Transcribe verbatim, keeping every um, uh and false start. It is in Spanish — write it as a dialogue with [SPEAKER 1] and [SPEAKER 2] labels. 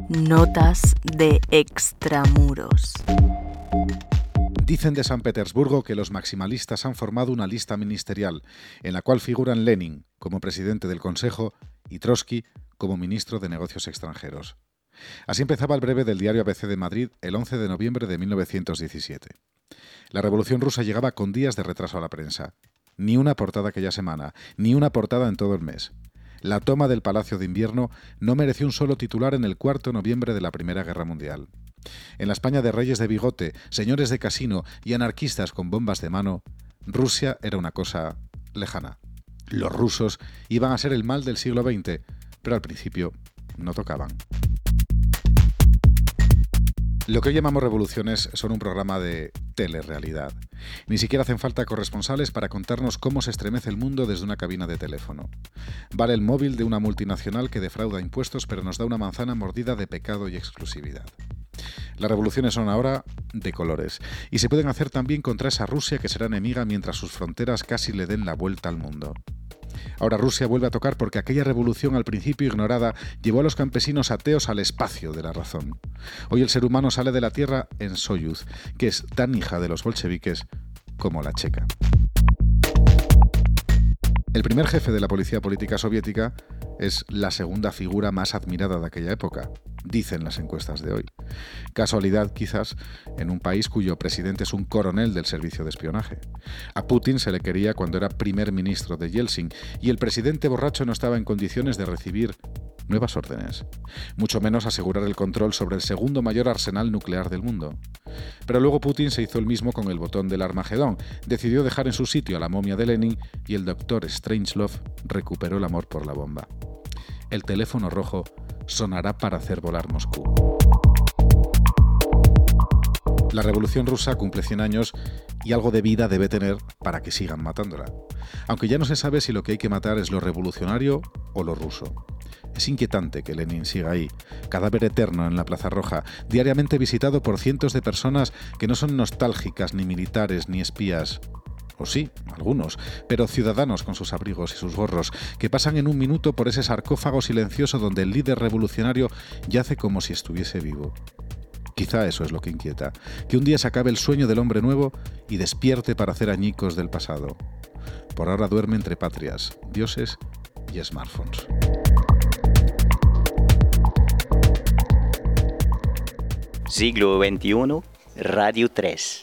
[SPEAKER 1] Notas de extramuros.
[SPEAKER 2] Dicen de San Petersburgo que los maximalistas han formado una lista ministerial en la cual figuran Lenin como presidente del Consejo y Trotsky como ministro de Negocios Extranjeros. Así empezaba el breve del diario A B C de Madrid el once de noviembre de mil novecientos diecisiete. La Revolución Rusa llegaba con días de retraso a la prensa. Ni una portada aquella semana, ni una portada en todo el mes. La toma del Palacio de Invierno no mereció un solo titular en el cuarto de noviembre de la Primera Guerra Mundial. En la España de reyes de bigote, señores de casino y anarquistas con bombas de mano, Rusia era una cosa lejana. Los rusos iban a ser el mal del siglo veinte, pero al principio no tocaban. Lo que hoy llamamos revoluciones son un programa de telerrealidad. Ni siquiera hacen falta corresponsales para contarnos cómo se estremece el mundo desde una cabina de teléfono. Vale el móvil de una multinacional que defrauda impuestos pero nos da una manzana mordida de pecado y exclusividad. Las revoluciones son ahora de colores y se pueden hacer también contra esa Rusia que será enemiga mientras sus fronteras casi le den la vuelta al mundo. Ahora Rusia vuelve a tocar porque aquella revolución al principio ignorada llevó a los campesinos ateos al espacio de la razón. Hoy el ser humano sale de la Tierra en Soyuz, que es tan hija de los bolcheviques como la checa. El primer jefe de la policía política soviética es la segunda figura más admirada de aquella época, dicen las encuestas de hoy. Casualidad, quizás, en un país cuyo presidente es un coronel del servicio de espionaje. A Putin se le quería cuando era primer ministro de Yeltsin y el presidente borracho no estaba en condiciones de recibir nuevas órdenes, mucho menos asegurar el control sobre el segundo mayor arsenal nuclear del mundo. Pero luego Putin se hizo el mismo con el botón del Armagedón, decidió dejar en su sitio a la momia de Lenin y el doctor Strangelove recuperó el amor por la bomba. El teléfono rojo sonará para hacer volar Moscú. La Revolución Rusa cumple cien años y algo de vida debe tener para que sigan matándola. Aunque ya no se sabe si lo que hay que matar es lo revolucionario o lo ruso. Es inquietante que Lenin siga ahí, cadáver eterno en la Plaza Roja, diariamente visitado por cientos de personas que no son nostálgicas, ni militares, ni espías. O sí, algunos, pero ciudadanos con sus abrigos y sus gorros, que pasan en un minuto por ese sarcófago silencioso donde el líder revolucionario yace como si estuviese vivo. Quizá eso es lo que inquieta, que un día se acabe el sueño del hombre nuevo y despierte para hacer añicos del pasado. Por ahora duerme entre patrias, dioses y smartphones.
[SPEAKER 3] Siglo veintiuno, Radio tres.